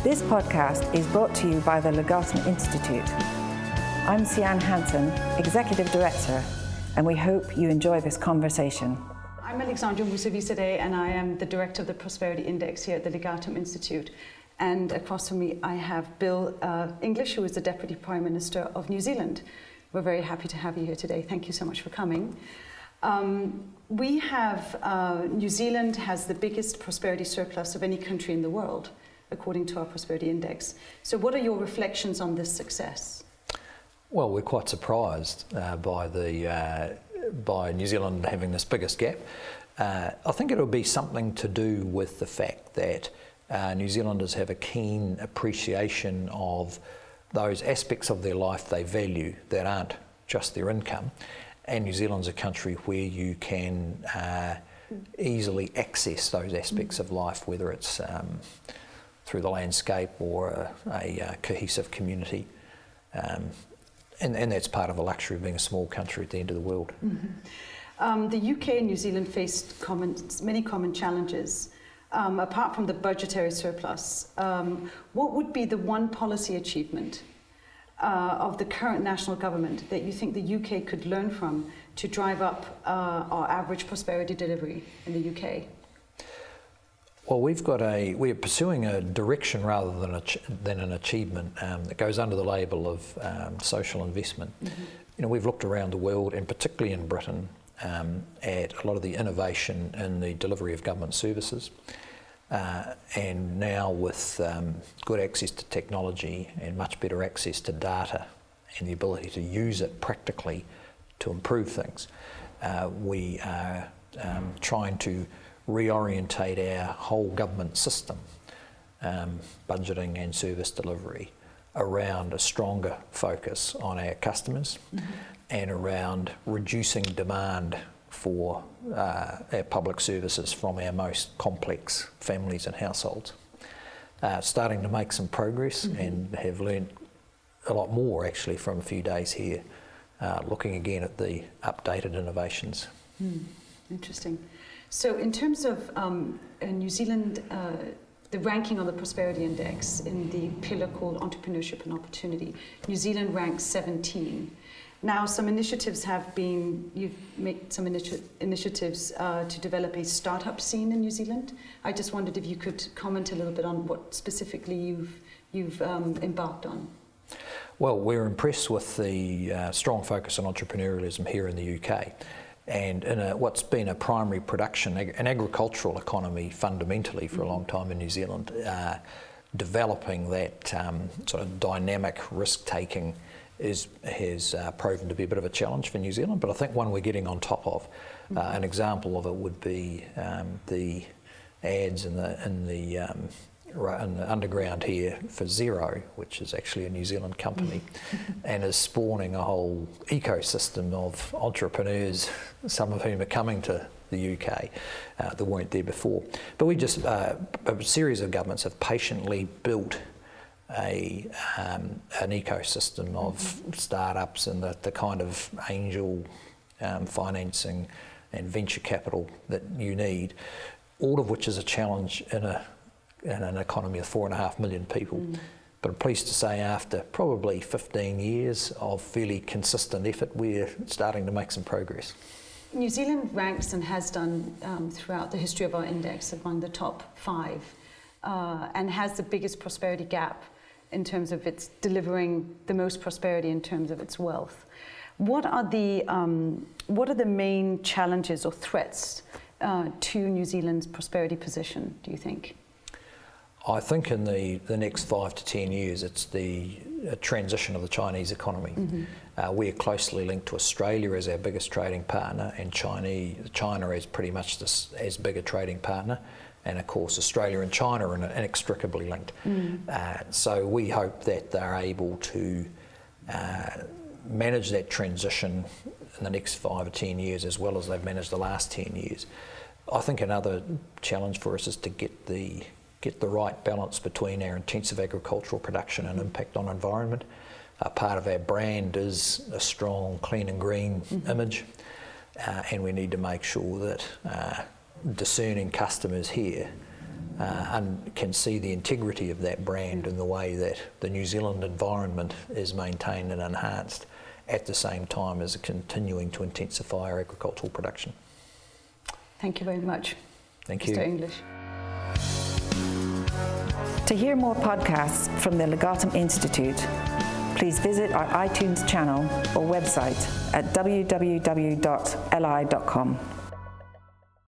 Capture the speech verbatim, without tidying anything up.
This podcast is brought to you by the Legatum Institute. I'm Sian Hansen, Executive Director, and we hope you enjoy this conversation. I'm Alexandra Musavisadeh, and I am the Director of the Prosperity Index here at the Legatum Institute. And across from me, I have Bill uh, English, who is the Deputy Prime Minister of New Zealand. We're very happy to have you here today. Thank you so much for coming. Um, we have, uh, New Zealand has the biggest prosperity surplus of any country in the world, according to our Prosperity Index. So what are your reflections on this success? Well, we're quite surprised uh, by the uh, by New Zealand having this biggest gap. Uh, I think it'll be something to do with the fact that uh, New Zealanders have a keen appreciation of those aspects of their life they value that aren't just their income. And New Zealand's a country where you can uh, easily access those aspects of life, whether it's um, through the landscape or a, a, a cohesive community. Um, and, and that's part of the luxury of being a small country at the end of the world. Mm-hmm. Um, the U K and New Zealand faced common, many common challenges. Um, apart from the budgetary surplus, um, what would be the one policy achievement uh, of the current national government that you think the U K could learn from to drive up uh, our average prosperity delivery in the U K? Well, we've got a, we're pursuing a direction rather than a, than an achievement um, that goes under the label of um, social investment. Mm-hmm. You know, we've looked around the world, and particularly in Britain, um, at a lot of the innovation in the delivery of government services. Uh, and now with um, good access to technology and much better access to data and the ability to use it practically to improve things, uh, we are um, trying to reorientate our whole government system, um, budgeting and service delivery, around a stronger focus on our customers mm-hmm. and around reducing demand for uh, our public services from our most complex families and households. Uh, starting to make some progress mm-hmm. and have learned a lot more actually from a few days here, uh, looking again at the updated innovations. Mm. Interesting. So in terms of um, New Zealand, uh, the ranking on the Prosperity Index in the pillar called Entrepreneurship and Opportunity, New Zealand ranks seventeen. Now some initiatives have been, you've made some initi- initiatives uh, to develop a startup scene in New Zealand. I just wondered if you could comment a little bit on what specifically you've, you've um, embarked on. Well, we're impressed with the uh, strong focus on entrepreneurialism here in the U K. And in a, what's been a primary production, an agricultural economy fundamentally for a long time in New Zealand, uh, developing that um, sort of dynamic risk-taking is, has uh, proven to be a bit of a challenge for New Zealand, but I think one we're getting on top of. Uh, an example of it would be um, the ads in the, in the um, in the underground here for Xero, which is actually a New Zealand company, and is spawning a whole ecosystem of entrepreneurs, some of whom are coming to the U K uh, that weren't there before. But we just, uh, a series of governments have patiently built a um, an ecosystem of mm-hmm. startups and the, the kind of angel um, financing and venture capital that you need, all of which is a challenge in a in an economy of four and a half million people. Mm. But I'm pleased to say after probably fifteen years of fairly consistent effort, we're starting to make some progress. New Zealand ranks and has done um, throughout the history of our index among the top five uh, and has the biggest prosperity gap in terms of its delivering the most prosperity in terms of its wealth. What are the, um, what are the main challenges or threats uh, to New Zealand's prosperity position, do you think? I think in the, the next five to ten years, it's the uh, transition of the Chinese economy. Mm-hmm. Uh, we're closely linked to Australia as our biggest trading partner, and China, China is pretty much this, as big a trading partner. And of course, Australia and China are inextricably linked. Mm. Uh, so we hope that they're able to uh, manage that transition in the next five or ten years as well as they've managed the last ten years. I think another challenge for us is to get the get the right balance between our intensive agricultural production and impact on environment. Uh, part of our brand is a strong, clean and green mm-hmm. image, uh, and we need to make sure that uh, discerning customers here uh, and can see the integrity of that brand in the way that the New Zealand environment is maintained and enhanced at the same time as continuing to intensify our agricultural production. Thank you very much, Thank Mister you. English. To hear more podcasts from the Legatum Institute, please visit our iTunes channel or website at w w w dot l i dot com.